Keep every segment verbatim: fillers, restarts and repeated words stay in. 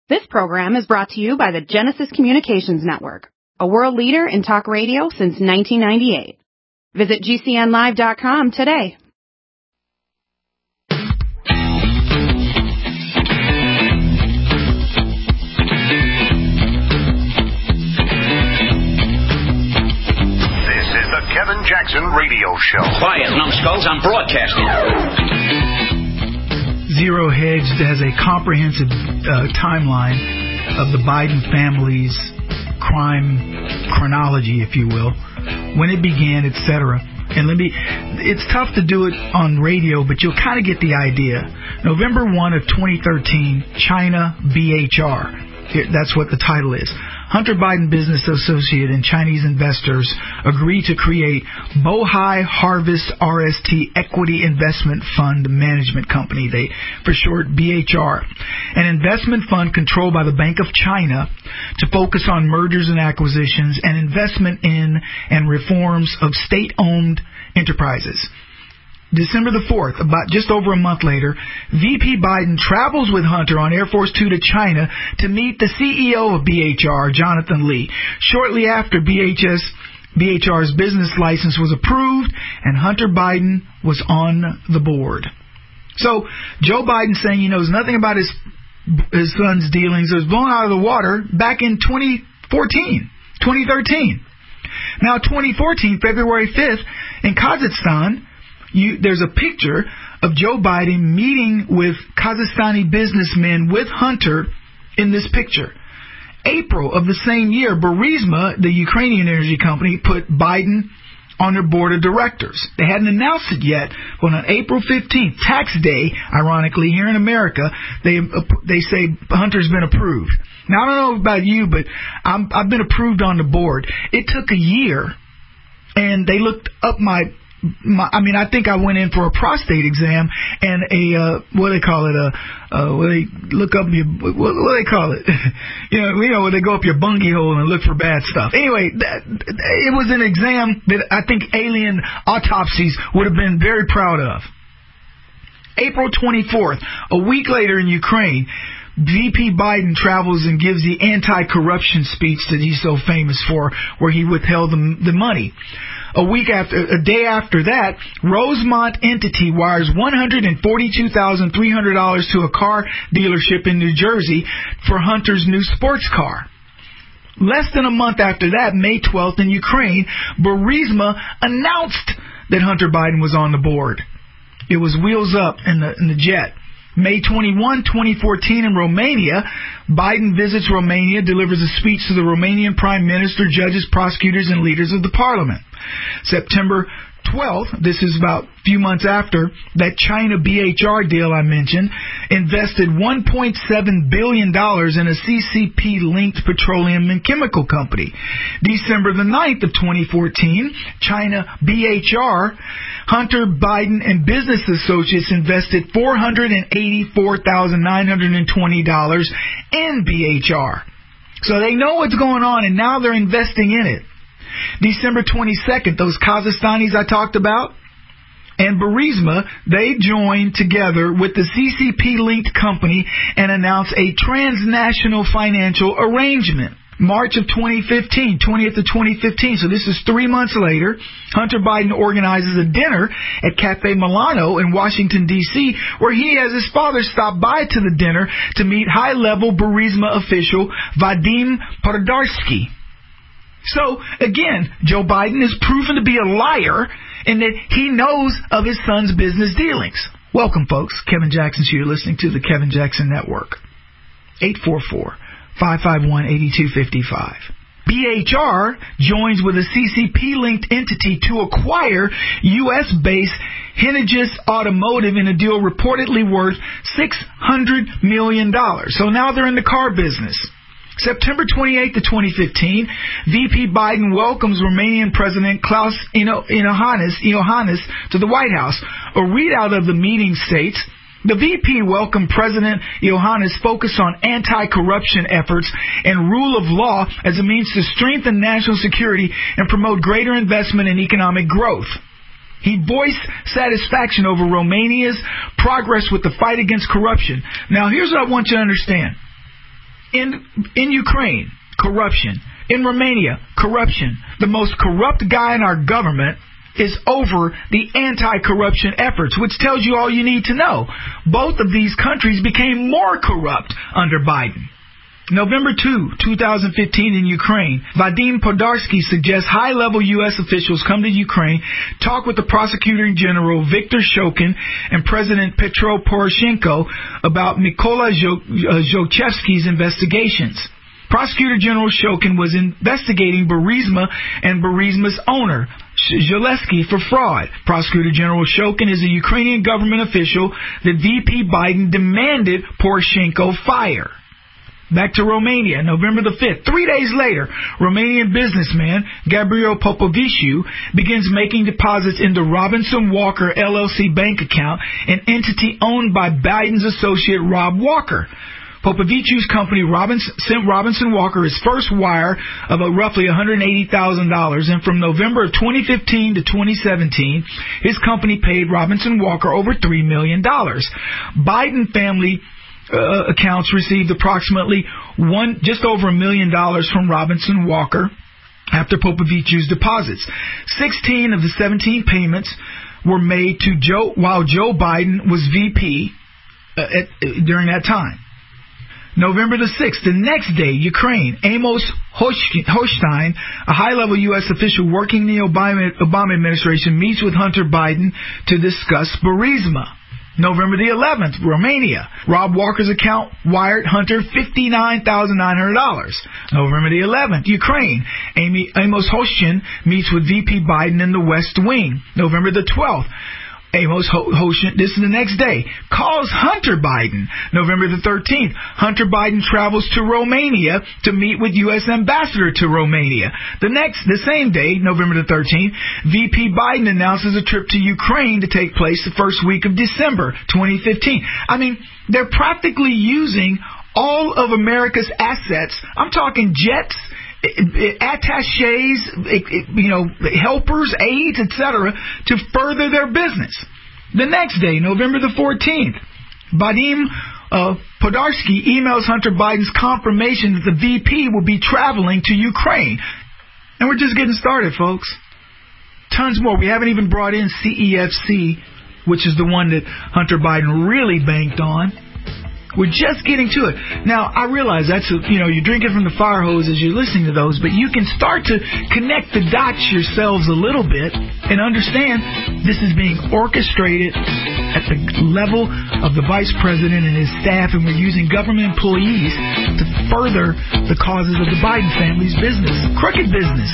This program is brought to you by the Genesis Communications Network, a world leader in talk radio since nineteen ninety-eight. Visit G C N live dot com today. This is the Kevin Jackson Radio Show. Quiet, numbskulls, I'm broadcasting. Zero Hedge has a comprehensive uh, timeline of the Biden family's crime chronology, if you will, when it began, et cetera. And let me, it's tough to do it on radio, but you'll kind of get the idea. November first of twenty thirteen, China B H R. Here, that's what the title is. Hunter Biden Business Associate and Chinese investors agree to create Bohai Harvest R S T Equity Investment Fund Management Company, they for short B H R, an investment fund controlled by the Bank of China to focus on mergers and acquisitions and investment in and reforms of state-owned enterprises. December the fourth, about just over a month later, V P Biden travels with Hunter on Air Force Two to China to meet the C E O of B H R, Jonathan Lee. Shortly after, B H S, B H R's business license was approved, and Hunter Biden was on the board. So, Joe Biden saying he knows nothing about his his son's dealings was blown out of the water back in twenty fourteen, twenty thirteen. Now, twenty fourteen, February fifth, in Kazakhstan, You, there's a picture of Joe Biden meeting with Kazakhstani businessmen with Hunter in this picture. April of the same year, Burisma, the Ukrainian energy company, put Biden on their board of directors. They hadn't announced it yet, but on April fifteenth, tax day, ironically, here in America, they they say Hunter's been approved. Now, I don't know about you, but I'm, I've been approved on the board. It took a year, and they looked up my... My, I mean, I think I went in for a prostate exam and a, uh, what do they call it, a, uh, what they look up your, what, what do they call it? you know, you know, where they go up your bungie hole and look for bad stuff. Anyway, that, it was an exam that I think alien autopsies would have been very proud of. April twenty-fourth, a week later in Ukraine, V P Biden travels and gives the anti-corruption speech that he's so famous for, where he withheld the, the money. A week after, a day after that, Rosemont entity wires one hundred forty-two thousand three hundred dollars to a car dealership in New Jersey for Hunter's new sports car. Less than a month after that, May twelfth in Ukraine, Burisma announced that Hunter Biden was on the board. It was wheels up in the, in the jet. May twenty-first, twenty fourteen in Romania, Biden visits Romania, delivers a speech to the Romanian Prime Minister, judges, prosecutors, and leaders of the parliament. September twelfth, this is about a few months after, that China B H R deal I mentioned, invested one point seven billion dollars in a C C P-linked petroleum and chemical company. December the ninth of twenty fourteen, China B H R, Hunter Biden and business associates invested four hundred eighty-four thousand nine hundred twenty dollars in B H R. So they know what's going on, and now they're investing in it. December twenty-second, those Kazakhstanis I talked about and Burisma, they joined together with the C C P-linked company and announced a transnational financial arrangement. March of twenty fifteen, twentieth of twenty fifteen, so this is three months later, Hunter Biden organizes a dinner at Cafe Milano in Washington, D C, where he has his father stop by to the dinner to meet high-level Burisma official Vadim Podorsky. So, again, Joe Biden is proven to be a liar in that he knows of his son's business dealings. Welcome, folks. Kevin Jackson's here, listening to the Kevin Jackson Network. eight four four, five five one, eight two five five. B H R joins with a C C P-linked entity to acquire U S-based Hinagis Automotive in a deal reportedly worth six hundred million dollars. So now they're in the car business. September twenty-eighth of twenty fifteen, V P Biden welcomes Romanian President Klaus Iohannis, Iohannis to the White House. A readout of the meeting states, the V P welcomed President Iohannis' focus on anti-corruption efforts and rule of law as a means to strengthen national security and promote greater investment and economic growth. He voiced satisfaction over Romania's progress with the fight against corruption. Now, here's what I want you to understand. In, in Ukraine, corruption. In Romania, corruption. The most corrupt guy in our government is over the anti-corruption efforts, which tells you all you need to know. Both of these countries became more corrupt under Biden. November second, twenty fifteen in Ukraine, Vadim Podarsky suggests high-level U S officials come to Ukraine, talk with the Prosecutor General Viktor Shokin and President Petro Poroshenko about Mykola Zlochevsky's investigations. Prosecutor General Shokin was investigating Burisma and Burisma's owner, Zalesky, for fraud. Prosecutor General Shokin is a Ukrainian government official that V P Biden demanded Poroshenko fire. Back to Romania, November the fifth. Three days later, Romanian businessman Gabriel Popoviciu begins making deposits into Robinson Walker L L C bank account, an entity owned by Biden's associate Rob Walker. Popoviciu's company Robinson, sent Robinson Walker his first wire of a roughly one hundred eighty thousand dollars, and from November of twenty fifteen to twenty seventeen, his company paid Robinson Walker over three million dollars. Biden family Uh, accounts received approximately one, just over a million dollars from Robinson Walker after Popoviciu's deposits. Sixteen of the seventeen payments were made to Joe while Joe Biden was V P uh, at, uh, during that time. November the sixth, the next day, Ukraine, Amos Hochstein, a high-level U S official working in the Obama, Obama administration, meets with Hunter Biden to discuss Burisma. November the eleventh, Romania. Rob Walker's account wired Hunter fifty-nine thousand nine hundred dollars. November the eleventh, Ukraine. Amy, Amos Hochstein meets with V P Biden in the West Wing. November the twelfth, Amos Hochstein, this is the next day, calls Hunter Biden. November the thirteenth, Hunter Biden travels to Romania to meet with U S Ambassador to Romania. The next, the same day, November the thirteenth, V P Biden announces a trip to Ukraine to take place the first week of December twenty fifteen. I mean, they're practically using all of America's assets. I'm talking jets, attachés, you know, helpers, aides, et cetera, to further their business. The next day, November the fourteenth, Vadim uh, Podarsky emails Hunter Biden's confirmation that the V P will be traveling to Ukraine. And we're just getting started, folks. Tons more. We haven't even brought in C E F C, which is the one that Hunter Biden really banked on. We're just getting to it. Now, I realize that's, a, you know, you're drinking from the fire hose as you're listening to those, but you can start to connect the dots yourselves a little bit and understand this is being orchestrated at the level of the vice president and his staff, and we're using government employees to further the causes of the Biden family's business, crooked business.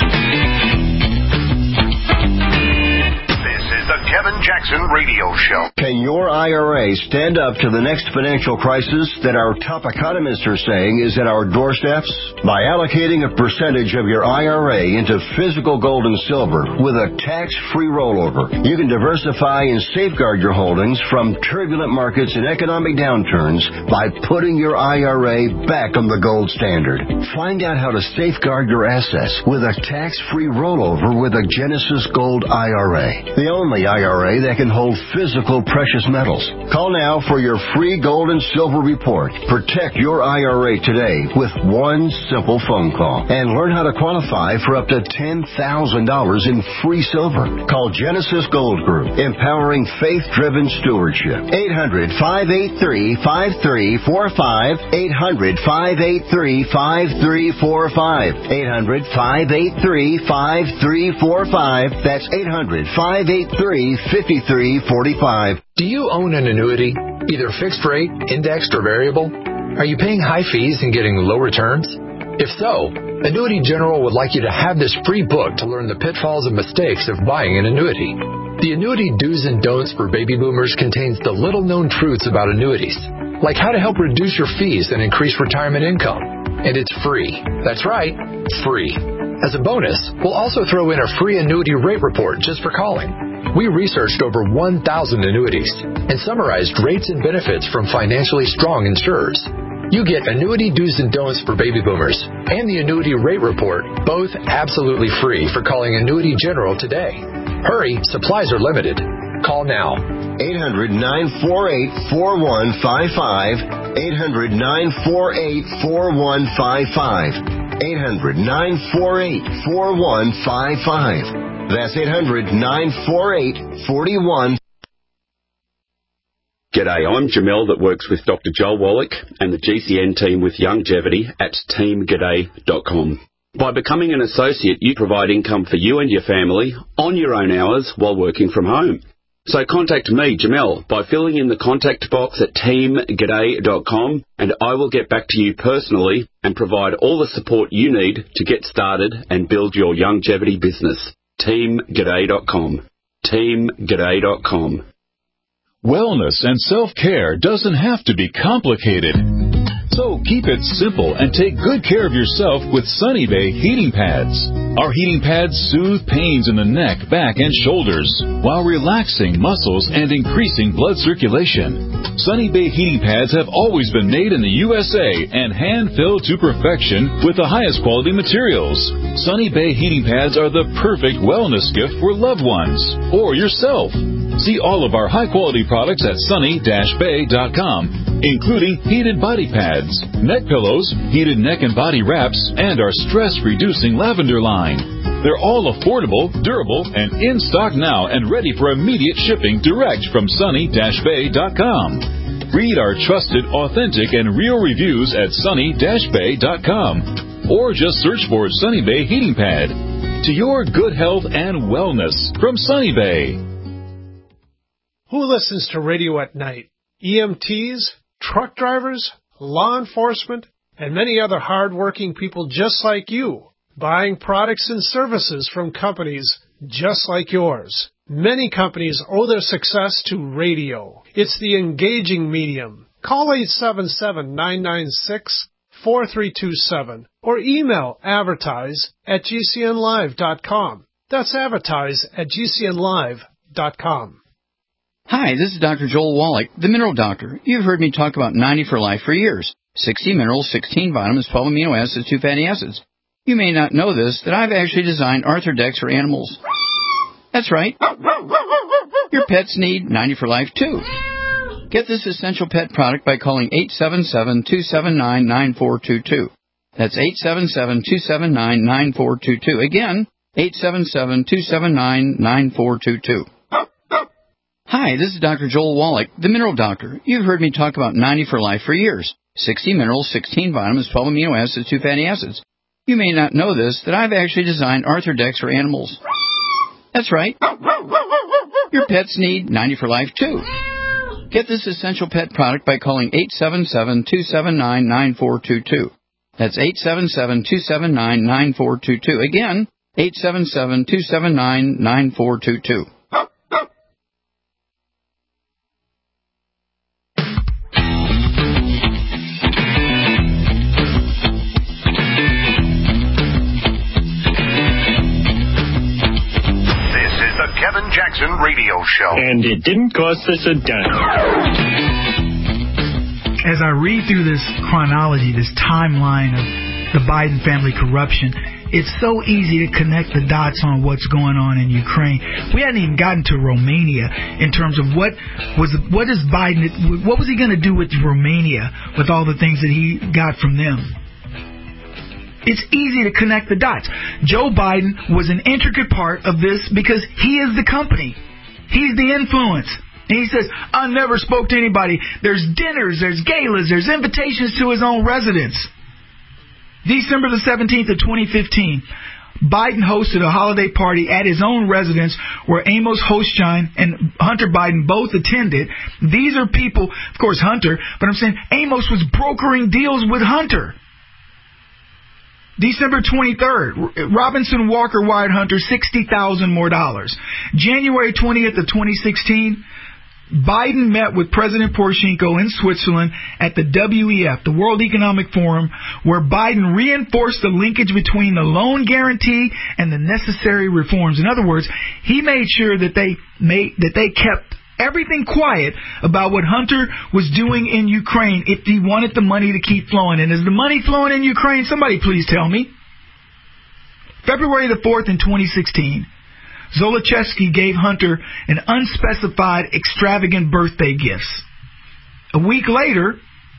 The Kevin Jackson Radio Show. Can your I R A stand up to the next financial crisis that our top economists are saying is at our doorsteps? By allocating a percentage of your I R A into physical gold and silver with a tax-free rollover, you can diversify and safeguard your holdings from turbulent markets and economic downturns by putting your I R A back on the gold standard. Find out how to safeguard your assets with a tax-free rollover with a Genesis Gold I R A. The only I R A that can hold physical precious metals. Call now for your free gold and silver report. Protect your I R A today with one simple phone call and learn how to qualify for up to ten thousand dollars in free silver. Call Genesis Gold Group, empowering faith-driven stewardship. eight hundred, five eight three, five three four five. eight hundred, five eight three, five three four five. eight hundred, five eight three, five three four five. That's eight hundred, five eight three, five three four five. Do you own an annuity, either fixed rate, indexed, or variable? Are you paying high fees and getting low returns? If so, Annuity General would like you to have this free book to learn the pitfalls and mistakes of buying an annuity. The Annuity Do's and Don'ts for Baby Boomers contains the little-known truths about annuities, like how to help reduce your fees and increase retirement income. And it's free. That's right, free. As a bonus, we'll also throw in a free annuity rate report just for calling. We researched over one thousand annuities and summarized rates and benefits from financially strong insurers. You get Annuity Do's and Don'ts for Baby Boomers and the Annuity Rate Report, both absolutely free for calling Annuity General today. Hurry, supplies are limited. Call now. eight hundred, nine four eight, four one five five. eight hundred, nine four eight, four one five five. eight hundred, nine four eight, four one five five. That's eight hundred, nine four eight, four one five five. G'day, I'm Jamel that works with Doctor Joel Wallach and the G C N team with Longevity at team g'day dot com. By becoming an associate, you provide income for you and your family on your own hours while working from home. So contact me, Jamel, by filling in the contact box at team g'day dot com, and I will get back to you personally and provide all the support you need to get started and build your longevity business. team g'day dot com. team g'day dot com. Wellness and self-care doesn't have to be complicated. So keep it simple and take good care of yourself with Sunny Bay heating pads. Our heating pads soothe pains in the neck, back, and shoulders while relaxing muscles and increasing blood circulation. Sunny Bay heating pads have always been made in the U S A and hand-filled to perfection with the highest quality materials. Sunny Bay heating pads are the perfect wellness gift for loved ones or yourself. See all of our high-quality products at sunny dash bay dot com, including heated body pads, neck pillows, heated neck and body wraps, and our stress-reducing lavender line. They're all affordable, durable, and in stock now and ready for immediate shipping direct from sunny dash bay dot com. Read our trusted, authentic, and real reviews at sunny dash bay dot com, or just search for Sunny Bay Heating Pad. To your good health and wellness from Sunny Bay. Who listens to radio at night? E M Ts, truck drivers, law enforcement, and many other hard-working people just like you, buying products and services from companies just like yours. Many companies owe their success to radio. It's the engaging medium. Call eight seven seven, nine nine six, four three two seven or email advertise at g c n live dot com. That's advertise at g c n live dot com. Hi, this is Doctor Joel Wallach, the Mineral Doctor. You've heard me talk about ninety for Life for years. sixty minerals, sixteen vitamins, twelve amino acids, two fatty acids. You may not know this, that I've actually designed Arthrodex for animals. That's right. Your pets need ninety for Life, too. Get this essential pet product by calling eight seven seven, two seven nine, nine four two two. That's eight seven seven, two seven nine, nine four two two. Again, eight seven seven, two seven nine, nine four two two. Hi, this is Doctor Joel Wallach, the Mineral Doctor. You've heard me talk about ninety for Life for years. sixty minerals, sixteen vitamins, twelve amino acids, two fatty acids. You may not know this, that I've actually designed Arthrodex for animals. That's right. Your pets need ninety for Life, too. Get this essential pet product by calling eight seven seven, two seven nine, nine four two two. That's eight seven seven, two seven nine, nine four two two. Again, eight seven seven, two seven nine, nine four two two. Kevin Jackson Radio Show. And it didn't cost us a dime. As I read through this chronology, this timeline of the Biden family corruption, it's so easy to connect the dots on what's going on in Ukraine. We hadn't even gotten to Romania in terms of what was what is Biden, what was he going to do with Romania with all the things that he got from them? It's easy to connect the dots. Joe Biden was an intricate part of this because he is the company. He's the influence. And he says, I never spoke to anybody. There's dinners, there's galas, there's invitations to his own residence. December the seventeenth of twenty fifteen, Biden hosted a holiday party at his own residence where Amos Hochstein and Hunter Biden both attended. These are people, of course, Hunter, but I'm saying Amos was brokering deals with Hunter. December twenty-third, Robinson Walker wired Hunter sixty thousand dollars more dollars. January twentieth of twenty sixteen, Biden met with President Poroshenko in Switzerland at the W E F, the World Economic Forum, where Biden reinforced the linkage between the loan guarantee and the necessary reforms. In other words, he made sure that they made that they kept everything quiet about what Hunter was doing in Ukraine if he wanted the money to keep flowing. And is the money flowing in Ukraine? Somebody please tell me. February the fourth in twenty sixteen, Zolochevsky gave Hunter an unspecified extravagant birthday gifts. A week later,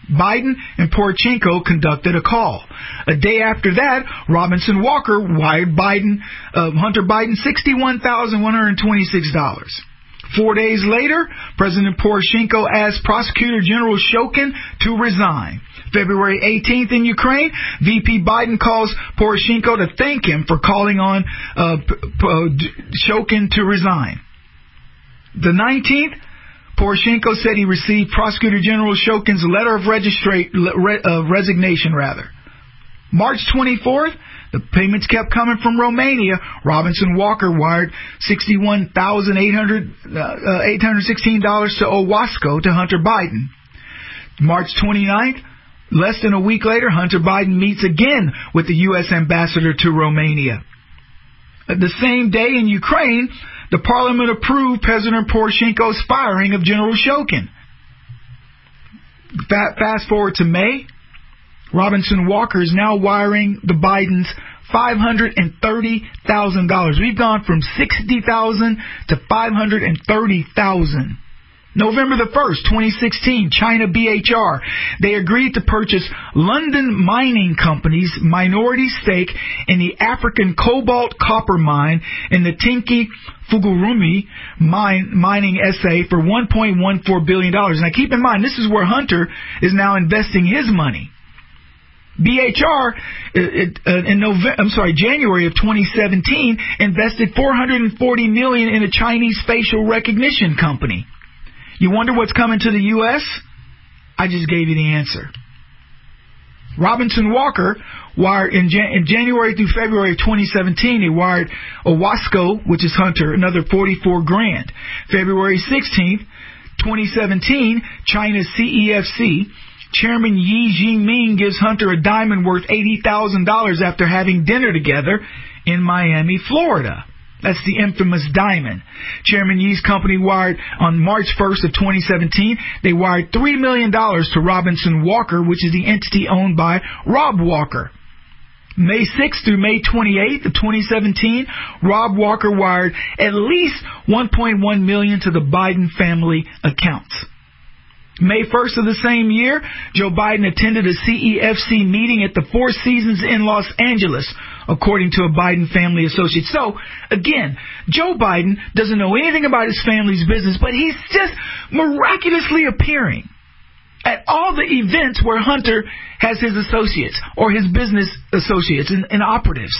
Biden and Poroshenko conducted a call. A day after that, Robinson Walker wired Biden, uh, Hunter Biden sixty-one thousand one hundred twenty-six dollars. Four days later, President Poroshenko asked Prosecutor General Shokin to resign. February eighteenth in Ukraine, V P Biden calls Poroshenko to thank him for calling on uh, P- P- Shokin to resign. The nineteenth, Poroshenko said he received Prosecutor General Shokin's letter of registra- re- uh, resignation. Rather, March twenty-fourth, the payments kept coming from Romania. Robinson Walker wired sixty-one thousand eight hundred sixteen dollars to Owasco to Hunter Biden. March twenty-ninth, less than a week later, Hunter Biden meets again with the U S ambassador to Romania. The same day in Ukraine, the parliament approved President Poroshenko's firing of General Shokin. Fast forward to May, Robinson Walker is now wiring the Bidens five hundred thirty thousand dollars. We've gone from sixty thousand dollars to five hundred thirty thousand dollars. November the first, twenty sixteen, China B H R. They agreed to purchase London Mining Company's minority stake in the African cobalt copper mine in the Tinki Fugurumi mine, mining S A for one point one four billion dollars. Now keep in mind, this is where Hunter is now investing his money. B H R it, uh, in November, I'm sorry, January of twenty seventeen invested four hundred forty million dollars in a Chinese facial recognition company. You wonder what's coming to the U S? I just gave you the answer. Robinson Walker wired in, Jan- in January through February of twenty seventeen. He wired Owasco, which is Hunter, another forty-four grand. February sixteenth, twenty seventeen, China's C E F C. Chairman Xi Jinping gives Hunter a diamond worth eighty thousand dollars after having dinner together in Miami, Florida. That's the infamous diamond. Chairman Yi's company wired on March first of twenty seventeen, they wired three million dollars to Robinson Walker, which is the entity owned by Rob Walker. May sixth through May twenty-eighth of twenty seventeen, Rob Walker wired at least one point one million dollars to the Biden family accounts. May first of the same year, Joe Biden attended a C E F C meeting at the Four Seasons in Los Angeles, according to a Biden family associate. So, again, Joe Biden doesn't know anything about his family's business, but he's just miraculously appearing at all the events where Hunter has his associates or his business associates and, and operatives.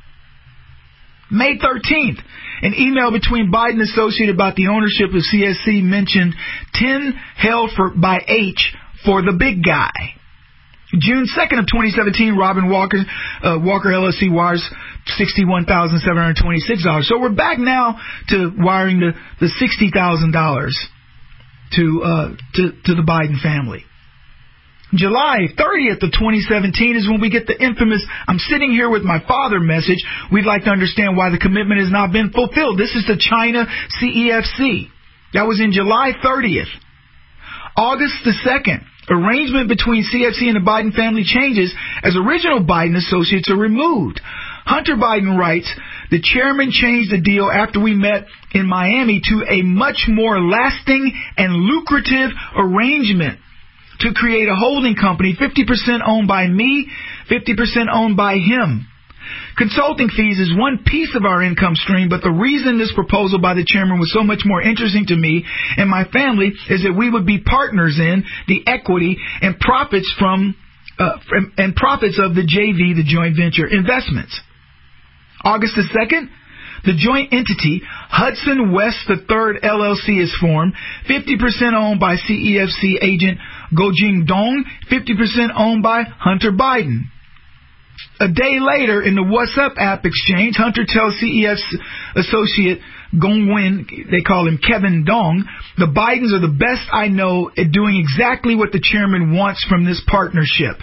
May thirteenth, an email between Biden associate about the ownership of C S C mentioned ten held for, by H for the big guy. June second of twenty seventeen, Robin Walker, uh, Walker L L C wires sixty-one thousand seven hundred twenty-six dollars. So we're back now to wiring the, the sixty thousand dollars to, uh, to, to the Biden family. July thirtieth of twenty seventeen is when we get the infamous, I'm sitting here with my father message. We'd like to understand why the commitment has not been fulfilled. This is the China C E F C. That was in July thirtieth. August the second, arrangement between C F C and the Biden family changes as original Biden associates are removed. Hunter Biden writes, the chairman changed the deal after we met in Miami to a much more lasting and lucrative arrangement to create a holding company, fifty percent owned by me, fifty percent owned by him. Consulting fees is one piece of our income stream, but the reason this proposal by the chairman was so much more interesting to me and my family is that we would be partners in the equity and profits from, uh, from and profits of the J V, the joint venture investments. August the second, the joint entity, Hudson West the third L L C, is formed, fifty percent owned by C E F C agent Go Jing Dong, fifty percent owned by Hunter Biden. A day later, in the WhatsApp app exchange, Hunter tells C E F C associate Gong Wen, they call him Kevin Dong, the Bidens are the best I know at doing exactly what the chairman wants from this partnership.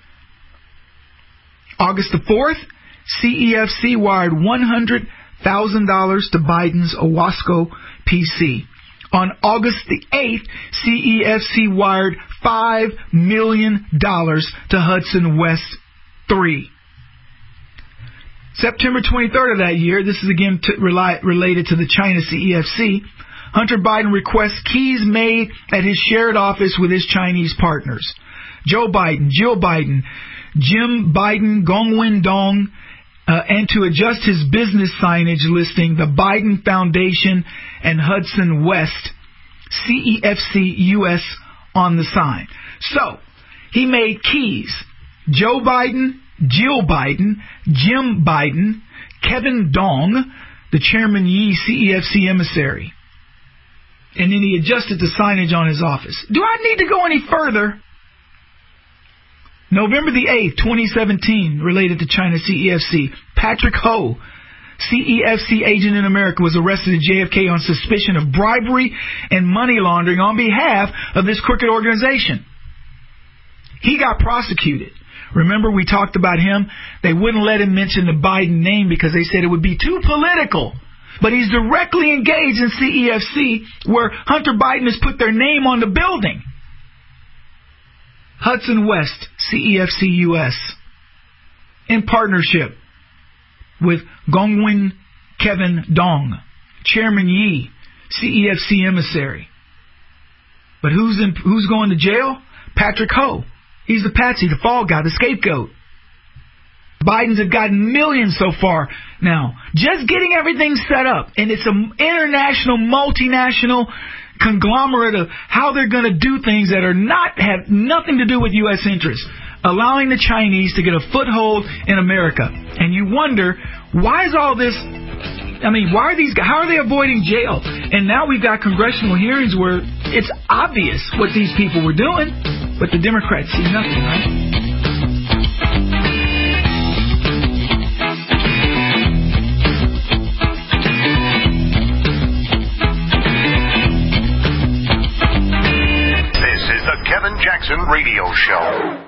August the fourth, C E F C wired one hundred thousand dollars to Biden's Owasco P C. On August the eighth, C E F C wired five million dollars to Hudson West three. September twenty-third of that year, this is again t- rely, related to the China C E F C, Hunter Biden requests keys made at his shared office with his Chinese partners. Joe Biden, Jill Biden, Jim Biden, Gongwen Dong, uh, and to adjust his business signage listing the Biden Foundation and Hudson West, C E F C U S, on the sign. So, he made keys. Joe Biden, Jill Biden, Jim Biden, Kevin Dong, the Chairman Yi C E F C emissary. And then he adjusted the signage on his office. Do I need to go any further? November the eighth, twenty seventeen, related to China C E F C. Patrick Ho, C E F C agent in America, was arrested at J F K on suspicion of bribery and money laundering on behalf of this crooked organization. He got prosecuted. Remember, we talked about him? They wouldn't let him mention the Biden name because they said it would be too political. But he's directly engaged in C E F C, where Hunter Biden has put their name on the building. Hudson West, C E F C U S, in partnership with Gongwen Kevin Dong, Chairman Yi, C E F C emissary. But who's in, who's going to jail? Patrick Ho. He's the patsy, the fall guy, the scapegoat. Bidens have gotten millions so far now, just getting everything set up. And it's an international, multinational conglomerate of how they're going to do things that are not have nothing to do with U S interests, allowing the Chinese to get a foothold in America. And you wonder, why is all this? I mean, why are these? How are they avoiding jail? And now we've got congressional hearings where it's obvious what these people were doing, but the Democrats see nothing, right? Kevin Jackson Radio Show.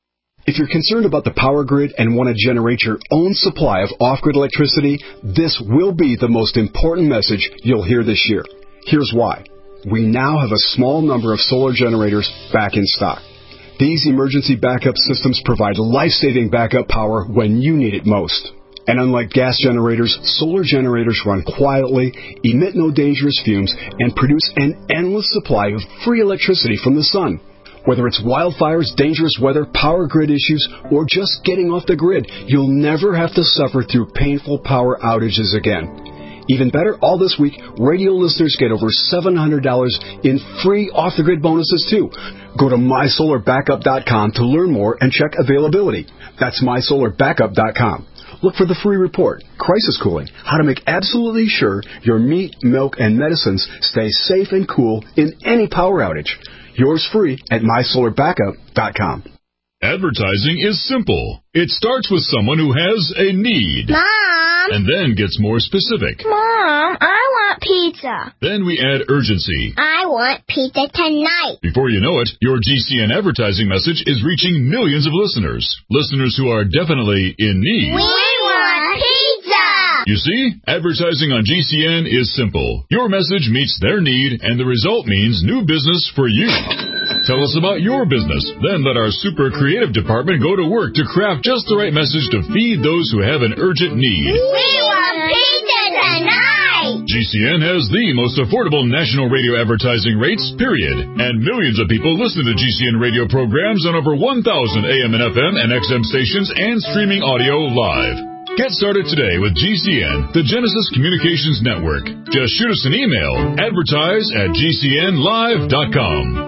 If you're concerned about the power grid and want to generate your own supply of off-grid electricity, this will be the most important message you'll hear this year. Here's why. We now have a small number of solar generators back in stock. These emergency backup systems provide life-saving backup power when you need it most. And unlike gas generators, solar generators run quietly, emit no dangerous fumes, and produce an endless supply of free electricity from the sun. Whether it's wildfires, dangerous weather, power grid issues, or just getting off the grid, you'll never have to suffer through painful power outages again. Even better, all this week, radio listeners get over seven hundred dollars in free off-the-grid bonuses, too. Go to my solar backup dot com to learn more and check availability. That's my solar backup dot com. Look for the free report, Crisis Cooling, how to make absolutely sure your meat, milk, and medicines stay safe and cool in any power outage. Yours free at my solar backup dot com. Advertising is simple. It starts with someone who has a need. Mom! And then gets more specific. Mom, I want pizza. Then we add urgency. I want pizza tonight. Before you know it, your G C N advertising message is reaching millions of listeners. Listeners who are definitely in need. We want pizza! You see, advertising on G C N is simple. Your message meets their need, and the result means new business for you. Tell us about your business. Then let our super creative department go to work to craft just the right message to feed those who have an urgent need. We want pizza tonight! G C N has the most affordable national radio advertising rates, period. And millions of people listen to G C N radio programs on over one thousand A M and F M and X M stations and streaming audio live. Get started today with G C N, the Genesis Communications Network. Just shoot us an email, advertise at G C N live dot com.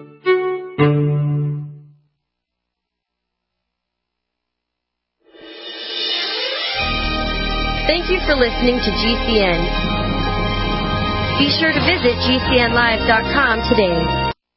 Thank you for listening to G C N. Be sure to visit G C N live dot com today.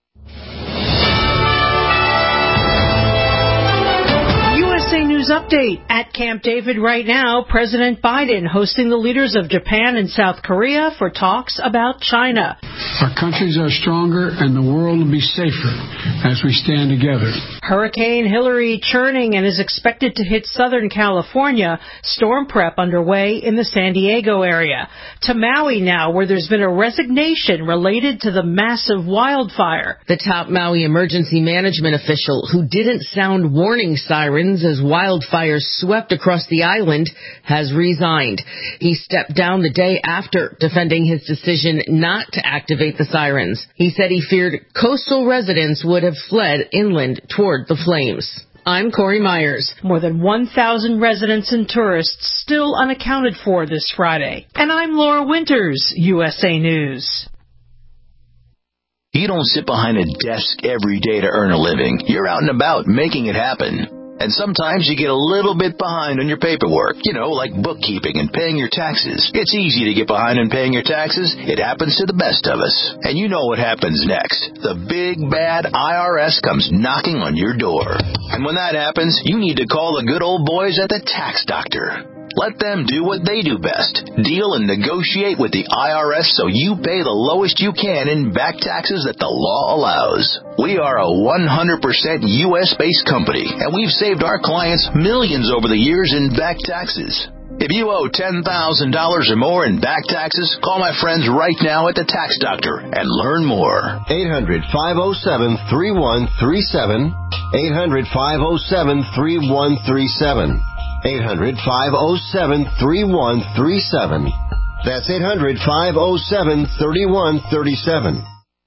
News update. At Camp David right now, President Biden hosting the leaders of Japan and South Korea for talks about China. Our countries are stronger and the world will be safer as we stand together. Hurricane Hillary churning and is expected to hit Southern California. Storm prep underway in the San Diego area. To Maui now, where there's been a resignation related to the massive wildfire. The top Maui emergency management official who didn't sound warning sirens as wildfire wildfires swept across the island, has resigned. He stepped down the day after defending his decision not to activate the sirens. He said he feared coastal residents would have fled inland toward the flames. I'm Corey Myers. More than one thousand residents and tourists still unaccounted for this Friday. And I'm Laura Winters, U S A News. You don't sit behind a desk every day to earn a living. You're out and about making it happen. And sometimes you get a little bit behind on your paperwork, you know, like bookkeeping and paying your taxes. It's easy to get behind on paying your taxes. It happens to the best of us. And you know what happens next. The big, bad I R S comes knocking on your door. And when that happens, you need to call the good old boys at the Tax Doctor. Let them do what they do best. Deal and negotiate with the I R S so you pay the lowest you can in back taxes that the law allows. We are a one hundred percent U S-based company, and we've saved our clients millions over the years in back taxes. If you owe ten thousand dollars or more in back taxes, call my friends right now at the Tax Doctor and learn more. eight hundred, five oh seven, three one three seven. eight hundred, five oh seven, three one three seven. eight hundred, five oh seven, three one three seven. That's eight hundred, five oh seven, three one three seven.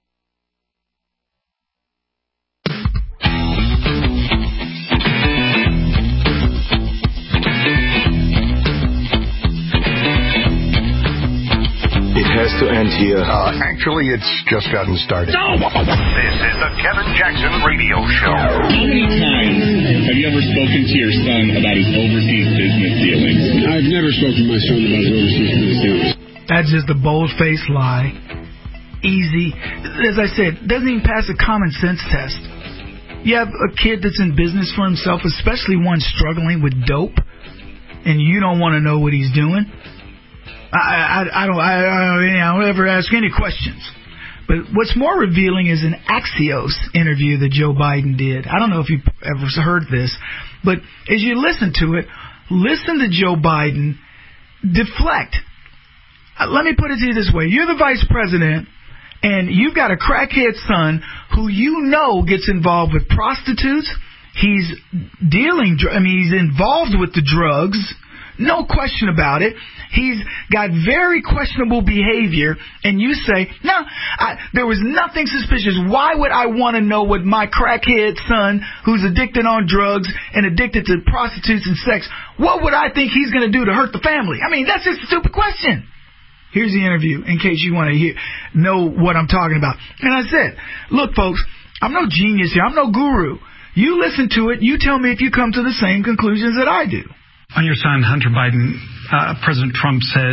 It has to end here. Uh, actually, it's just gotten started. No! This is the Kevin Jackson Radio Show. How many times have you ever spoken to your son about his overseas business dealings? I've never spoken to my son about his overseas business dealings. That's just a bold-faced lie. Easy. As I said, doesn't even pass a common sense test. You have a kid that's in business for himself, especially one struggling with dope, and you don't want to know what he's doing. I, I, I don't I, I don't ever ask any questions. But what's more revealing is an Axios interview that Joe Biden did. I don't know if you've ever heard this, but as you listen to it, listen to Joe Biden deflect. Let me put it to you this way. You're the vice president, and you've got a crackhead son who you know gets involved with prostitutes. He's dealing, I mean, he's involved with the drugs. No question about it. He's got very questionable behavior, and you say, no, I, there was nothing suspicious. Why would I want to know what my crackhead son, who's addicted on drugs and addicted to prostitutes and sex, what would I think he's going to do to hurt the family? I mean, that's just a stupid question. Here's the interview, in case you want to hear, know what I'm talking about. And I said, look, folks, I'm no genius here. I'm no guru. You listen to it. You tell me if you come to the same conclusions that I do. On your son, Hunter Biden, uh, President Trump says,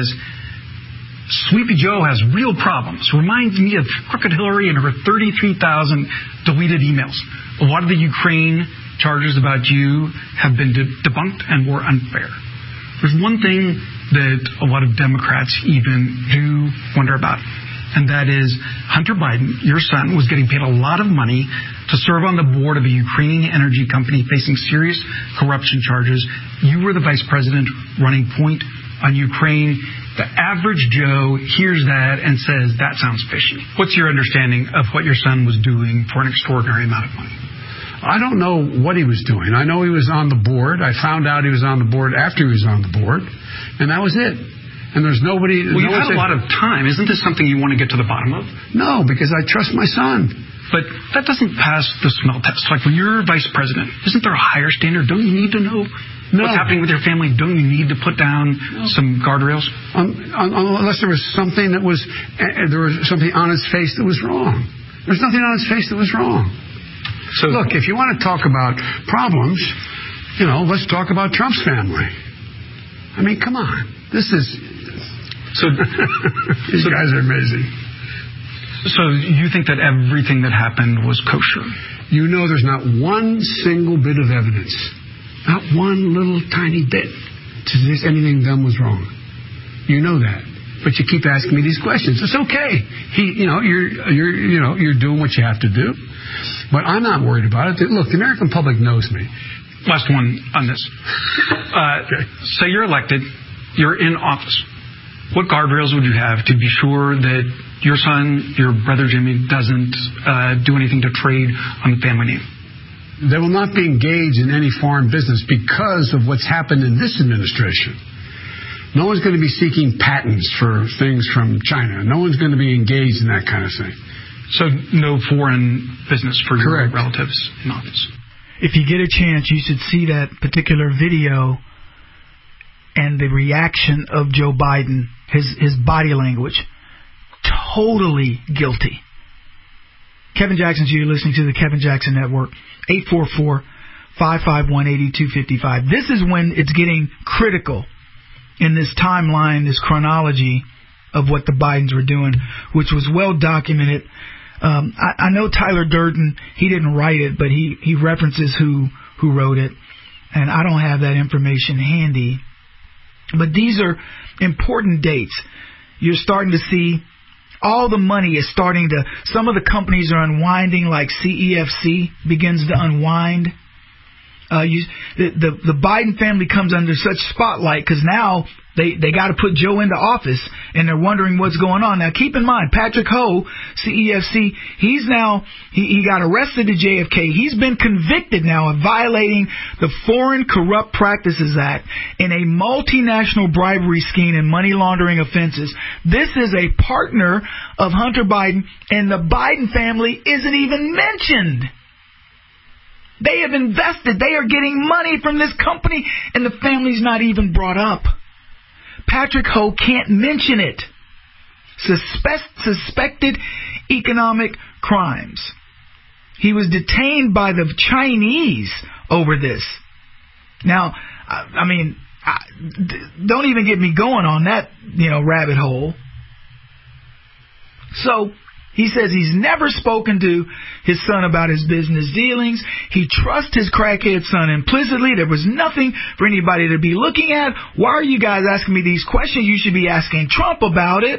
Sleepy Joe has real problems. Reminds me of Crooked Hillary and her thirty-three thousand deleted emails. A lot of the Ukraine charges about you have been de- debunked and were unfair. There's one thing that a lot of Democrats even do wonder about, and that is Hunter Biden, your son, was getting paid a lot of money to serve on the board of a Ukrainian energy company facing serious corruption charges. You were the vice president running point on Ukraine. The average Joe hears that and says, that sounds fishy. What's your understanding of what your son was doing for an extraordinary amount of money? I don't know what he was doing. I know he was on the board. I found out he was on the board after he was on the board, and that was it. And there's nobody... Well, no you've had a lot of time. Isn't this something you want to get to the bottom of? No, because I trust my son. But that doesn't pass the smell test. Like when you're vice president, isn't there a higher standard? Don't you need to know no. what's happening with your family? Don't you need to put down no. some guardrails? Um, unless there was something that was... Uh, there was something on his face that was wrong. There's nothing on his face that was wrong. So look, if you want to talk about problems, you know, let's talk about Trump's family. I mean, come on. This is... So These so, guys are amazing. So you think that everything that happened was kosher? You know there's not one single bit of evidence, not one little tiny bit, to suggest anything done was wrong. You know that. But you keep asking me these questions. It's okay. He, you know, you're, you're, you know, you're doing what you have to do. But I'm not worried about it. Look, the American public knows me. Last one on this. Uh, okay. Say you're elected, you're in office. What guardrails would you have to be sure that your son, your brother Jimmy, doesn't uh, do anything to trade on the family name? They will not be engaged in any foreign business because of what's happened in this administration. No one's going to be seeking patents for things from China. No one's going to be engaged in that kind of thing. So no foreign business for Correct. your relatives in office. If you get a chance, you should see that particular video and the reaction of Joe Biden, his his body language. Totally guilty. Kevin Jackson, you're listening to the Kevin Jackson Network. eight four four, five five one, eight two five five. This is when it's getting critical in this timeline, this chronology of what the Bidens were doing, which was well documented. Um, I, I know Tyler Durden, he didn't write it, but he, he references who, who wrote it, and I don't have that information handy. But these are important dates. You're starting to see all the money is starting to, some of the companies are unwinding, like C E F C begins to unwind. Uh, you, the, the, the Biden family comes under such spotlight because now they, they got to put Joe into office, and they're wondering what's going on. Now, keep in mind, Patrick Ho, C E F C, he's now, he, he got arrested at J F K. He's been convicted now of violating the Foreign Corrupt Practices Act in a multinational bribery scheme and money laundering offenses. This is a partner of Hunter Biden, and the Biden family isn't even mentioned. They have invested. They are getting money from this company, and the family's not even brought up. Patrick Ho can't mention it. Suspect, suspected economic crimes. He was detained by the Chinese over this. Now, I, I mean, I, don't even get me going on that, you know, rabbit hole. So, he says he's never spoken to his son about his business dealings. He trusts his crackhead son implicitly. There was nothing for anybody to be looking at. Why are you guys asking me these questions? You should be asking Trump about it.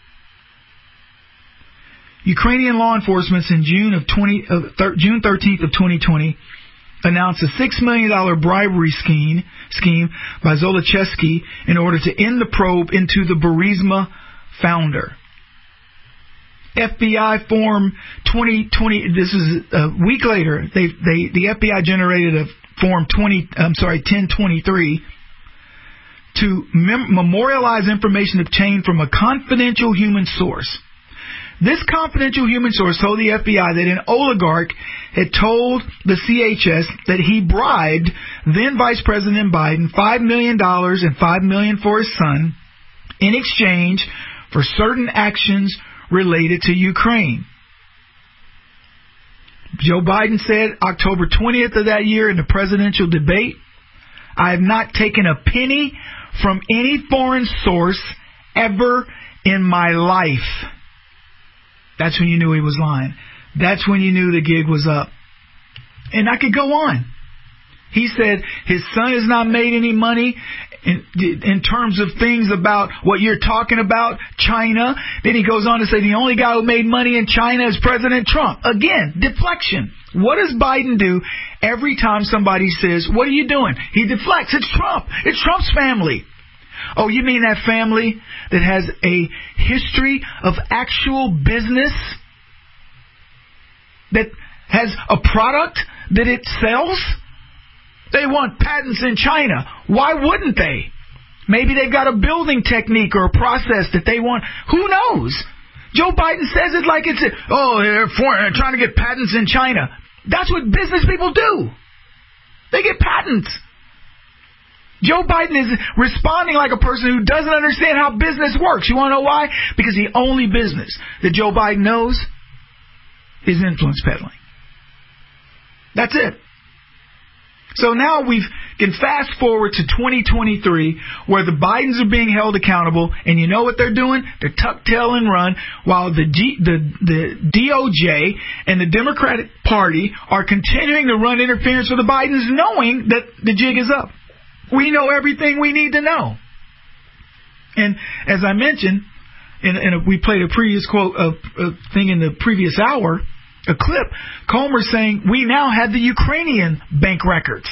Ukrainian law enforcement in June of twenty, uh, thir- June thirteenth of twenty twenty announced a six million dollars bribery scheme scheme by Zolochevsky in order to end the probe into the Burisma founder. F B I Form twenty twenty. This is a week later. They, they, the F B I generated a Form twenty. I'm sorry, ten twenty-three to mem- memorialize information obtained from a confidential human source. This confidential human source told the F B I that an oligarch had told the C H S that he bribed then Vice President Biden five million dollars and five million dollars for his son in exchange for certain actions related to Ukraine. Joe Biden said October twentieth of that year in the presidential debate, I have not taken a penny from any foreign source ever in my life. That's when you knew he was lying. That's when you knew the gig was up. And I could go on. He said his son has not made any money in, in terms of things about what you're talking about, China. Then he goes on to say the only guy who made money in China is President Trump. Again, deflection. What does Biden do every time somebody says, what are you doing? He deflects. It's Trump. It's Trump's family. Oh, you mean that family that has a history of actual business that has a product that it sells? They want patents in China. Why wouldn't they? Maybe they've got a building technique or a process that they want. Who knows? Joe Biden says it like it's, a, oh, they're, for, they're trying to get patents in China. That's what business people do. They get patents. Joe Biden is responding like a person who doesn't understand how business works. You want to know why? Because the only business that Joe Biden knows is influence peddling. That's it. So now we can fast forward to twenty twenty-three, where the Bidens are being held accountable, and you know what they're doing? They're tuck tail and run, while the G, the the D O J and the Democratic Party are continuing to run interference for the Bidens, knowing that the jig is up. We know everything we need to know. And as I mentioned, and, and we played a previous quote, a, a thing in the previous hour, a clip, Comer saying we now have the Ukrainian bank records.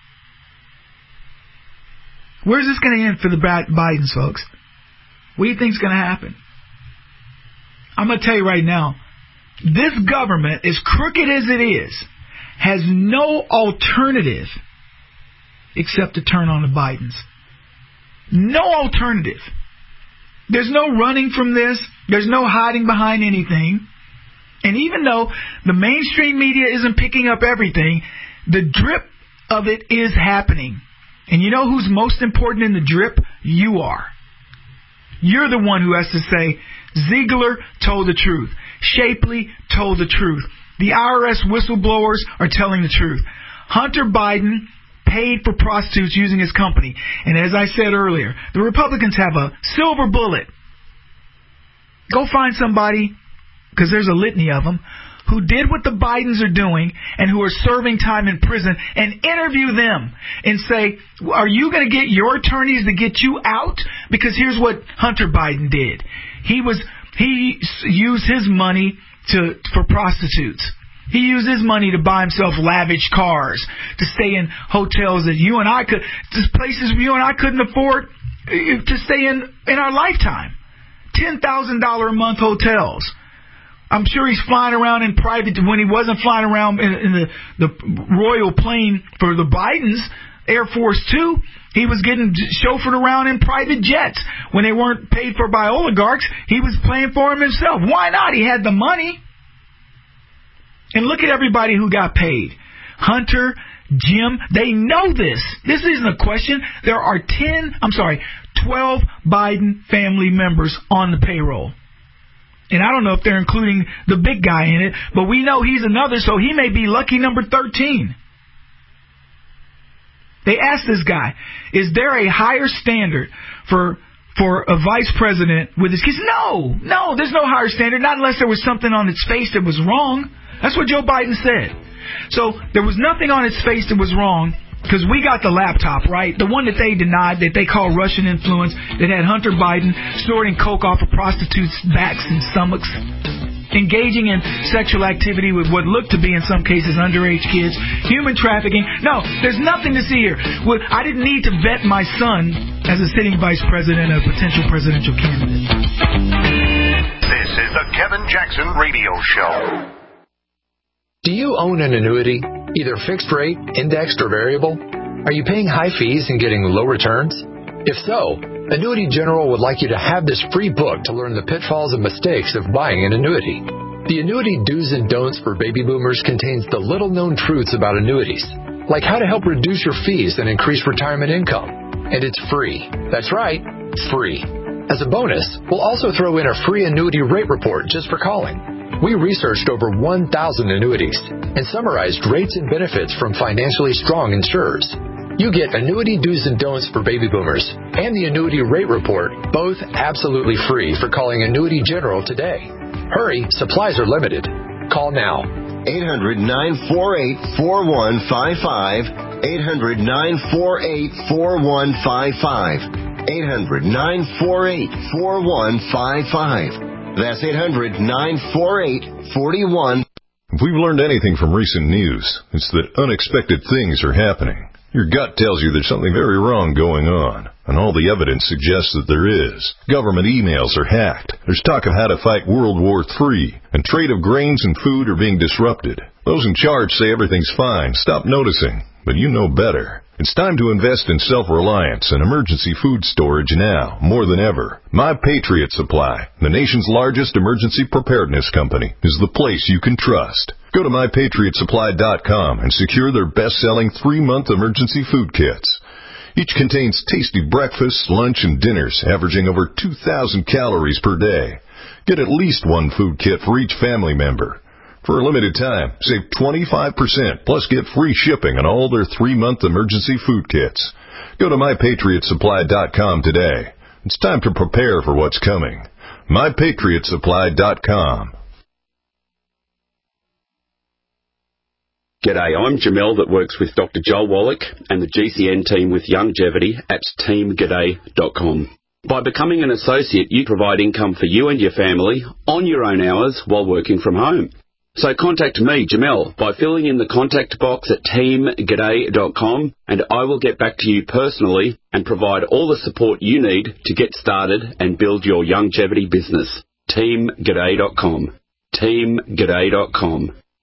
Where's this going to end for the Bidens, folks? What do you think is going to happen? I'm going to tell you right now, this government, as crooked as it is, has no alternative except to turn on the Bidens. No alternative. There's no running from this. There's no hiding behind anything. And even though the mainstream media isn't picking up everything, the drip of it is happening. And you know who's most important in the drip? You are. You're the one who has to say, Ziegler told the truth. Shapley told the truth. The I R S whistleblowers are telling the truth. Hunter Biden paid for prostitutes using his company. And as I said earlier, the Republicans have a silver bullet. Go find somebody, because there's a litany of them, who did what the Bidens are doing and who are serving time in prison, and interview them and say, are you going to get your attorneys to get you out? Because here's what Hunter Biden did. He was he used his money to for prostitutes. He used his money to buy himself lavish cars, to stay in hotels that you and I could, just places you and I couldn't afford to stay in in our lifetime. ten thousand dollars a month hotels. I'm sure he's flying around in private. When he wasn't flying around in, in the, the royal plane for the Bidens, Air Force Two, he was getting chauffeured around in private jets. When they weren't paid for by oligarchs, he was paying for them himself. Why not? He had the money. And look at everybody who got paid. Hunter, Jim, they know this. This isn't a question. There are ten, I'm sorry, twelve Biden family members on the payroll. And I don't know if they're including the big guy in it, but we know he's another, so he may be lucky number thirteen. They asked this guy, is there a higher standard for for a vice president with his kids? No, no, there's no higher standard, not unless there was something on its face that was wrong. That's what Joe Biden said. So there was nothing on its face that was wrong, because we got the laptop, right? The one that they denied, that they call Russian influence, that had Hunter Biden snorting coke off of prostitutes' backs and stomachs, engaging in sexual activity with what looked to be, in some cases, underage kids, human trafficking. No, there's nothing to see here. Well, I didn't need to vet my son as a sitting vice president, a potential presidential candidate. This is the Kevin Jackson Radio Show. Do you own an annuity, either fixed rate, indexed, or variable? Are you paying high fees and getting low returns? If so, Annuity General would like you to have this free book to learn the pitfalls and mistakes of buying an annuity. The Annuity Do's and Don'ts for Baby Boomers contains the little-known truths about annuities, like how to help reduce your fees and increase retirement income. And it's free. That's right, free. As a bonus, we'll also throw in a free annuity rate report just for calling. We researched over one thousand annuities and summarized rates and benefits from financially strong insurers. You get Annuity Do's and Don'ts for Baby Boomers and the Annuity Rate Report, both absolutely free, for calling Annuity General today. Hurry, supplies are limited. Call now. eight hundred, nine four eight, four one five five. eight hundred, nine four eight, four one five five. eight hundred, nine four eight, four one five five. That's eight hundred, nine four eight, four one. If we've learned anything from recent news, it's that unexpected things are happening. Your gut tells you there's something very wrong going on, and all the evidence suggests that there is. Government emails are hacked. There's talk of how to fight World War Three, and trade of grains and food are being disrupted. Those in charge say everything's fine. Stop noticing, but you know better. It's time to invest in self-reliance and emergency food storage now, more than ever. My Patriot Supply, the nation's largest emergency preparedness company, is the place you can trust. Go to my patriot supply dot com and secure their best-selling three-month emergency food kits. Each contains tasty breakfasts, lunch, and dinners, averaging over two thousand calories per day. Get at least one food kit for each family member. For a limited time, save twenty-five percent, plus get free shipping on all their three-month emergency food kits. Go to my patriot supply dot com today. It's time to prepare for what's coming. my patriot supply dot com. G'day, I'm Jamel that works with Doctor Joel Wallach and the G C N team with Longevity at team g'day dot com. By becoming an associate, you provide income for you and your family on your own hours while working from home. So contact me, Jamel, by filling in the contact box at team g'day dot com, and I will get back to you personally and provide all the support you need to get started and build your longevity business. team g'day dot com. team g'day dot com.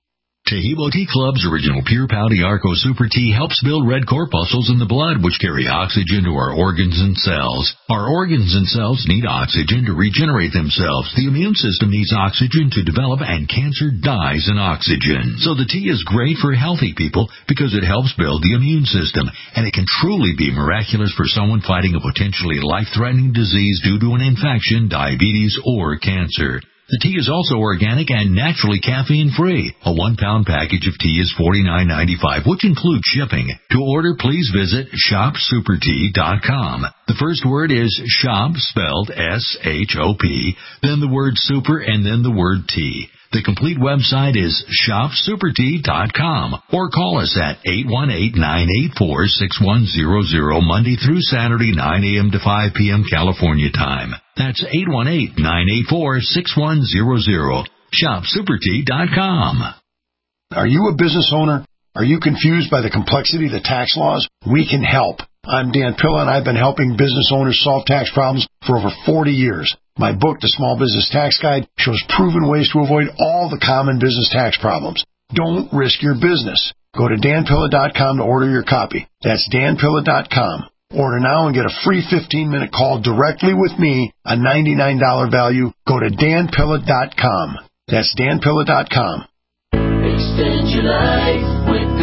Tahibo Tea Club's original Pure Pouty Arco Super Tea helps build red corpuscles in the blood, which carry oxygen to our organs and cells. Our organs and cells need oxygen to regenerate themselves. The immune system needs oxygen to develop, and cancer dies in oxygen. So the tea is great for healthy people because it helps build the immune system, and it can truly be miraculous for someone fighting a potentially life-threatening disease due to an infection, diabetes, or cancer. The tea is also organic and naturally caffeine-free. A one-pound package of tea is forty-nine ninety-five, which includes shipping. To order, please visit shop super tea dot com. The first word is shop, spelled S H O P, then the word super, and then the word tea. The complete website is shop super tea dot com, or call us at eight one eight, nine eight four, six one zero zero Monday through Saturday, nine a.m. to five p.m. California time. That's eight one eight, nine eight four, six one zero zero. shop super tea dot com. Are you a business owner? Are you confused by the complexity of the tax laws? We can help. I'm Dan Pilla, and I've been helping business owners solve tax problems for over forty years. My book, The Small Business Tax Guide, shows proven ways to avoid all the common business tax problems. Don't risk your business. Go to dan pilla dot com to order your copy. That's dan pilla dot com. Order now and get a free fifteen-minute call directly with me, a ninety-nine dollars value. Go to dan pilla dot com. That's dan pilla dot com. Extend your life with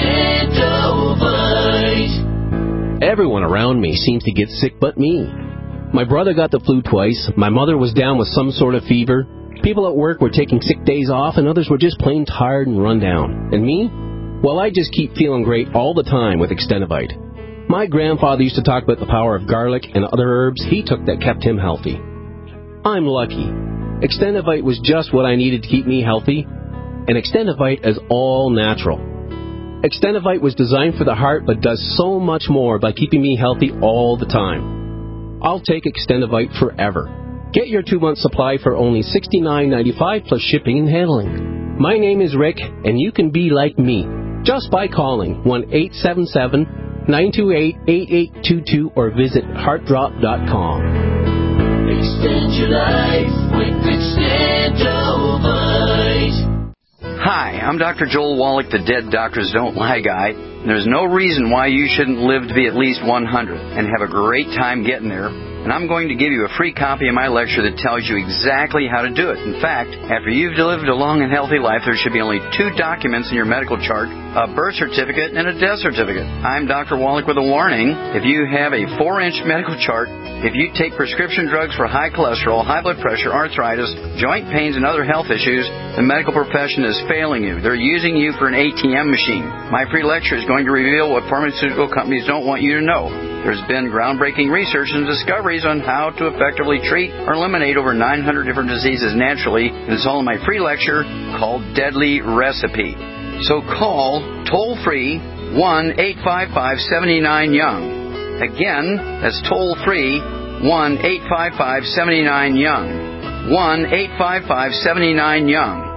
Extendovite. Everyone around me seems to get sick but me. My brother got the flu twice. My mother was down with some sort of fever. People at work were taking sick days off, and others were just plain tired and run down. And me? Well, I just keep feeling great all the time with Extendovite. My grandfather used to talk about the power of garlic and other herbs he took that kept him healthy. I'm lucky. Extendovite was just what I needed to keep me healthy, and Extendovite is all natural. Extendovite was designed for the heart but does so much more by keeping me healthy all the time. I'll take Extendovite forever. Get your two-month supply for only sixty-nine ninety-five plus shipping and handling. My name is Rick, and you can be like me just by calling one eight seven seven, nine two eight, eight eight two two or visit heart drop dot com. Extend your life with Extendovite. Hi, I'm Doctor Joel Wallach, the Dead Doctors Don't Lie guy. There's no reason why you shouldn't live to be at least one hundred and have a great time getting there. And I'm going to give you a free copy of my lecture that tells you exactly how to do it. In fact, after you've lived a long and healthy life, there should be only two documents in your medical chart, a birth certificate and a death certificate. I'm Doctor Wallach with a warning. If you have a four-inch medical chart, if you take prescription drugs for high cholesterol, high blood pressure, arthritis, joint pains, and other health issues, the medical profession is failing you. They're using you for an A T M machine. My free lecture is going to reveal what pharmaceutical companies don't want you to know. There's been groundbreaking research and discoveries on how to effectively treat or eliminate over nine hundred different diseases naturally. And it's all in my free lecture called Deadly Recipe. So call toll-free one eight five five, seven nine, young. Again, that's toll-free one eight five five, seven nine, young. one eight five five, seven nine, young.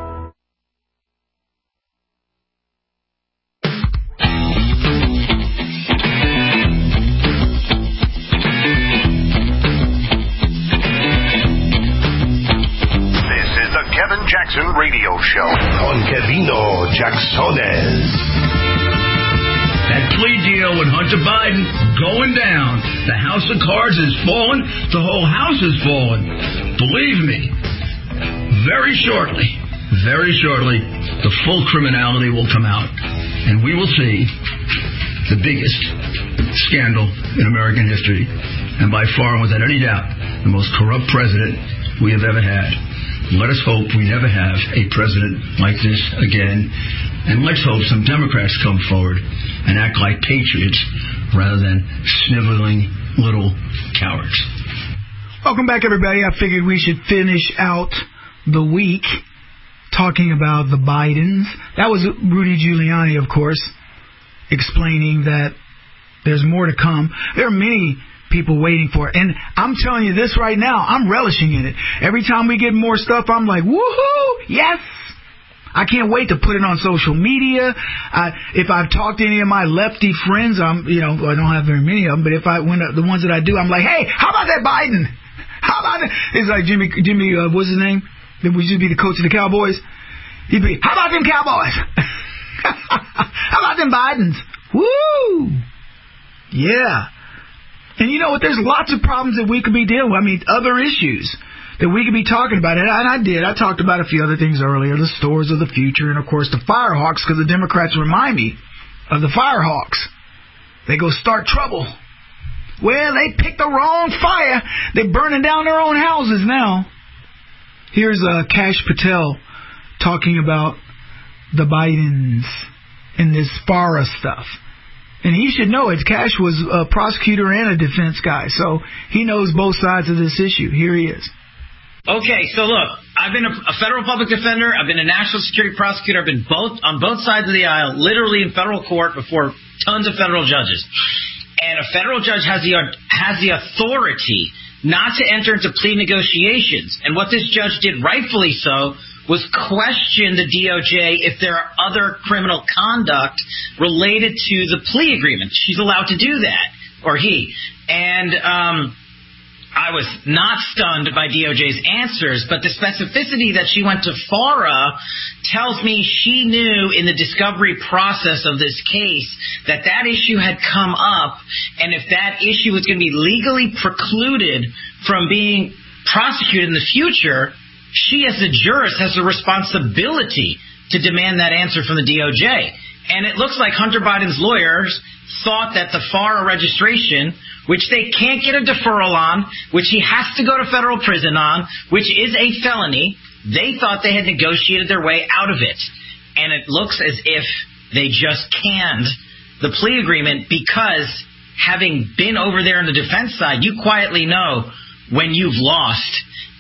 Kevin Jackson Radio Show. Con Kevino Jacksones. That plea deal with Hunter Biden going down. The house of cards is falling. The whole house is falling. Believe me, very shortly, very shortly, the full criminality will come out. And we will see the biggest scandal in American history. And by far, and without any doubt, the most corrupt president we have ever had. Let us hope we never have a president like this again. And let's hope some Democrats come forward and act like patriots rather than sniveling little cowards. Welcome back, everybody. I figured we should finish out the week talking about the Bidens. That was Rudy Giuliani, of course, explaining that there's more to come. There are many people waiting for it. And I'm telling you this right now, I'm relishing in it. Every time we get more stuff, I'm like, woohoo, yes! I can't wait to put it on social media. I, if I've talked to any of my lefty friends, I'm, you know, I don't have very many of them, but if I, when the ones that I do, I'm like, hey, how about that Biden? How about that? It's like Jimmy, Jimmy, uh, what's his name? That would just be the coach of the Cowboys. He'd be, how about them Cowboys? How about them Bidens? Woo! Yeah. And you know what? There's lots of problems that we could be dealing with. I mean, other issues that we could be talking about. And I did. I talked about a few other things earlier. The stores of the future and, of course, the Firehawks, because the Democrats remind me of the Firehawks. They go start trouble. Well, they picked the wrong fire. They're burning down their own houses now. Here's uh, Kash Patel talking about the Bidens and this FARA stuff. And he should know it. Kash was a prosecutor and a defense guy, so he knows both sides of this issue. Here he is. Okay, so look, I've been a, a federal public defender. I've been a national security prosecutor. I've been both on both sides of the aisle, literally in federal court before tons of federal judges. And a federal judge has the has the authority not to enter into plea negotiations. And what this judge did, rightfully so, was question the D O J if there are other criminal conduct related to the plea agreement. She's allowed to do that, or he. And um, I was not stunned by D O J's answers, but the specificity that she went to FARA tells me she knew in the discovery process of this case that that issue had come up, and if that issue was going to be legally precluded from being prosecuted in the future, she as a jurist has a responsibility to demand that answer from the D O J. And it looks like Hunter Biden's lawyers thought that the FARA registration, which they can't get a deferral on, which he has to go to federal prison on, which is a felony, they thought they had negotiated their way out of it. And it looks as if they just canned the plea agreement because, having been over there on the defense side, you quietly know when you've lost.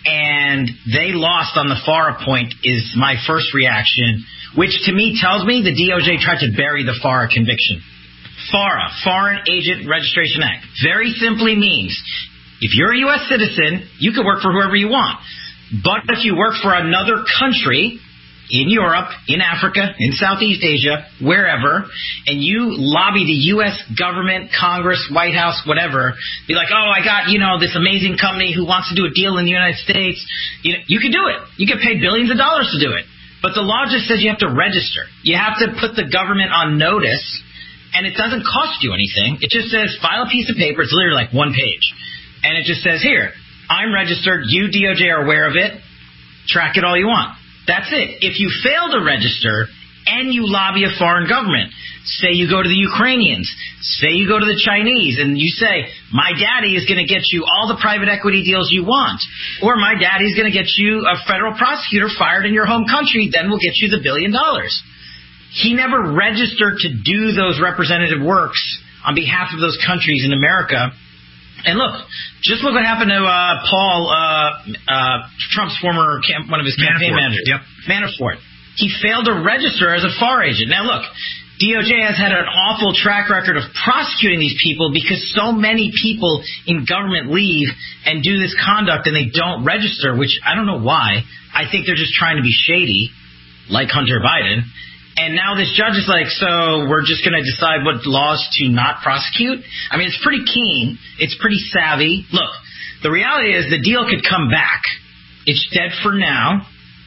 And they lost on the FARA point is my first reaction, which to me tells me the D O J tried to bury the FARA conviction. FARA, Foreign Agent Registration Act, very simply means if you're a U S citizen, you can work for whoever you want. But if you work for another country, in Europe, in Africa, in Southeast Asia, wherever, and you lobby the U S government, Congress, White House, whatever, be like, oh, I got, you know, this amazing company who wants to do a deal in the United States. You know, you can do it. You get paid billions of dollars to do it. But the law just says you have to register. You have to put the government on notice, and it doesn't cost you anything. It just says file a piece of paper. It's literally like one page. And it just says, here, I'm registered. You, D O J, are aware of it. Track it all you want. That's it. If you fail to register and you lobby a foreign government, say you go to the Ukrainians, say you go to the Chinese, and you say, my daddy is going to get you all the private equity deals you want, or my daddy is going to get you a federal prosecutor fired in your home country, then we'll get you the billion dollars. He never registered to do those representative works on behalf of those countries in America. And look, just look what happened to uh, Paul, uh, uh, Trump's former camp, one of his campaign Manafort. managers, Yep. Manafort. He failed to register as a FARA agent. Now look, D O J has had an awful track record of prosecuting these people because so many people in government leave and do this conduct and they don't register, which I don't know why. I think they're just trying to be shady, like Hunter Biden. And now this judge is like, so we're just going to decide what laws to not prosecute? I mean, it's pretty keen. It's pretty savvy. Look, the reality is the deal could come back. It's dead for now.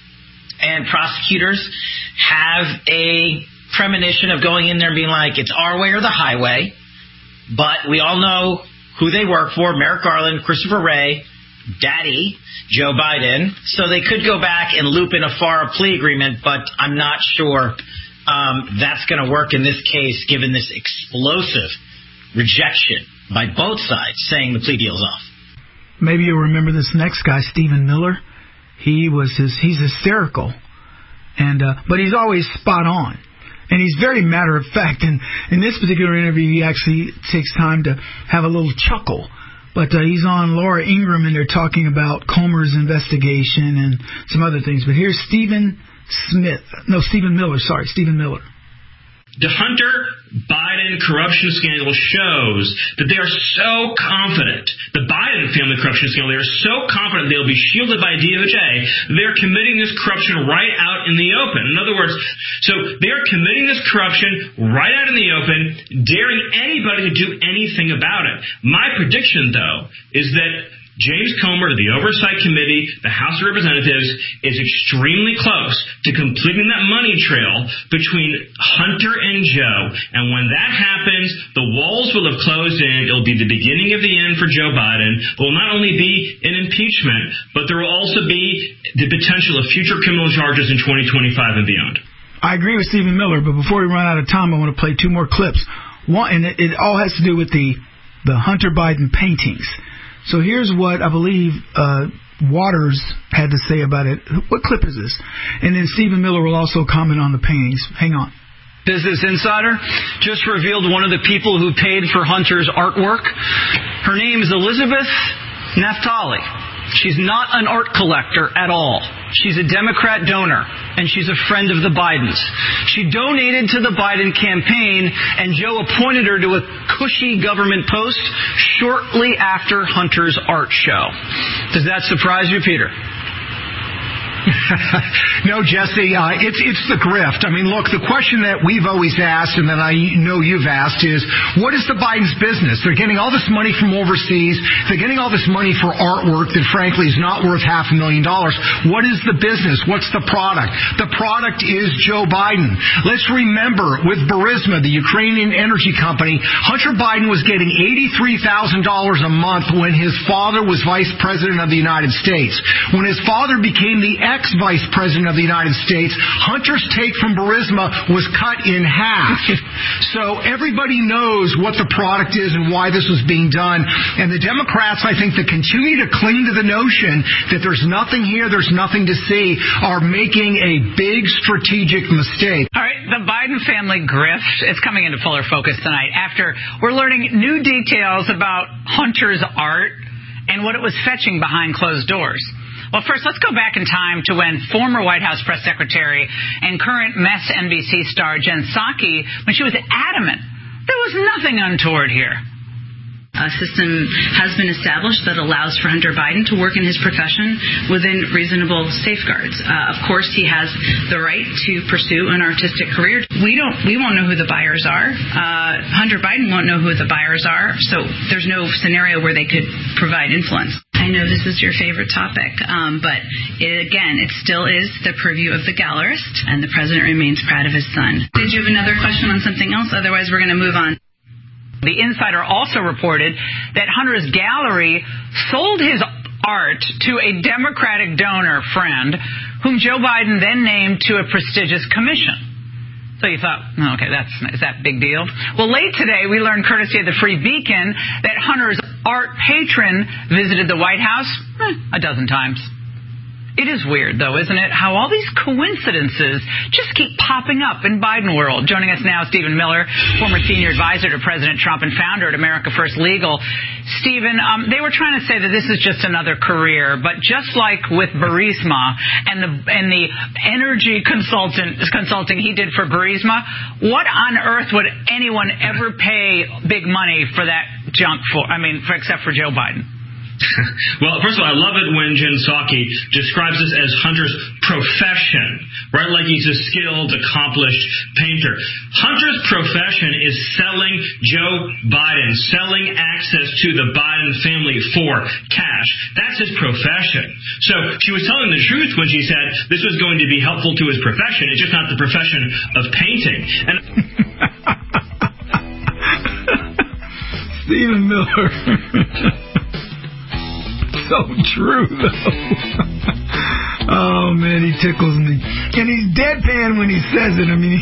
And prosecutors have a premonition of going in there and being like, it's our way or the highway. But we all know who they work for, Merrick Garland, Christopher Wray, Daddy, Joe Biden. So they could go back and loop in a FARA plea agreement, but I'm not sure um, that's going to work in this case, given this explosive rejection by both sides saying the plea deal's off. Maybe you'll remember this next guy, Stephen Miller. He was his, he's hysterical, and uh, but he's always spot on. And he's very matter of fact. And in this particular interview, he actually takes time to have a little chuckle. But uh, he's on Laura Ingraham, and they're talking about Comer's investigation and some other things. But here's Stephen Smith. No, Stephen Miller. Sorry, Stephen Miller. The Hunter Biden corruption scandal shows that they are so confident, the Biden family corruption scandal, they are so confident they'll be shielded by D O J, they're committing this corruption right out in the open. In other words, so they're committing this corruption right out in the open, daring anybody to do anything about it. My prediction, though, is that James Comer, the Oversight Committee, the House of Representatives, is extremely close to completing that money trail between Hunter and Joe. And when that happens, the walls will have closed in. It'll be the beginning of the end for Joe Biden. There will not only be an impeachment, but there will also be the potential of future criminal charges in twenty twenty-five and beyond. I agree with Stephen Miller, but before we run out of time, I want to play two more clips. One, and it, it all has to do with the, the Hunter Biden paintings. So here's what I believe uh, Waters had to say about it. What clip is this? And then Stephen Miller will also comment on the paintings. Hang on. Business Insider just revealed one of the people who paid for Hunter's artwork. Her name is Elizabeth Naftali. She's not an art collector at all. She's a Democrat donor, and she's a friend of the Bidens. She donated to the Biden campaign, and Joe appointed her to a cushy government post shortly after Hunter's art show. Does that surprise you, Peter? No, Jesse, uh, it's it's the grift. I mean, look, the question that we've always asked and that I know you've asked is, what is the Biden's business? They're getting all this money from overseas. They're getting all this money for artwork that, frankly, is not worth half a million dollars. What is the business? What's the product? The product is Joe Biden. Let's remember, with Burisma, the Ukrainian energy company, Hunter Biden was getting eighty-three thousand dollars a month when his father was vice president of the United States. When his father became the ex-vice president of the United States, Hunter's take from Burisma was cut in half. So everybody knows what the product is and why this was being done. And the Democrats, I think, that continue to cling to the notion that there's nothing here, there's nothing to see, are making a big strategic mistake. All right, the Biden family grift is coming into fuller focus tonight after we're learning new details about Hunter's art and what it was fetching behind closed doors. Well, first, let's go back in time to when former White House press secretary and current M S N B C star Jen Psaki, when she was adamant there was nothing untoward here. A system has been established that allows for Hunter Biden to work in his profession within reasonable safeguards. Uh, of course, he has the right to pursue an artistic career. We don't, we won't know who the buyers are. Uh, Hunter Biden won't know who the buyers are, so there's no scenario where they could provide influence. I know this is your favorite topic, um, but it, again, it still is the purview of the gallerist, and the president remains proud of his son. Did you have another question on something else? Otherwise, we're going to move on. The Insider also reported that Hunter's gallery sold his art to a Democratic donor friend, whom Joe Biden then named to a prestigious commission. So you thought, oh, okay, that's is that a big deal? Well, late today, we learned, courtesy of the Free Beacon, that Hunter's art patron visited the White House eh, a dozen times. It is weird, though, isn't it, how all these coincidences just keep popping up in Biden world. Joining us now, Stephen Miller, former senior advisor to President Trump and founder at America First Legal. Stephen, um, they were trying to say that this is just another career, but just like with Burisma and the and the energy consultant consulting he did for Burisma, what on earth would anyone ever pay big money for that junk for? I mean, for, except for Joe Biden. Well, first of all, I love it when Jen Psaki describes this as Hunter's profession, right? Like he's a skilled, accomplished painter. Hunter's profession is selling Joe Biden, selling access to the Biden family for cash. That's his profession. So she was telling the truth when she said this was going to be helpful to his profession. It's just not the profession of painting. And Stephen Miller. So true, though. Oh, man, he tickles me. And he's deadpan when he says it. I mean,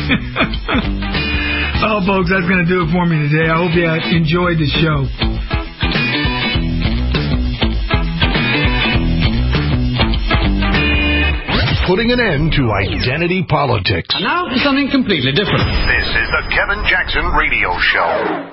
oh, folks, that's going to do it for me today. I hope you enjoyed the show. Putting an end to identity politics. Now for something completely different. This is the Kevin Jackson Radio Show.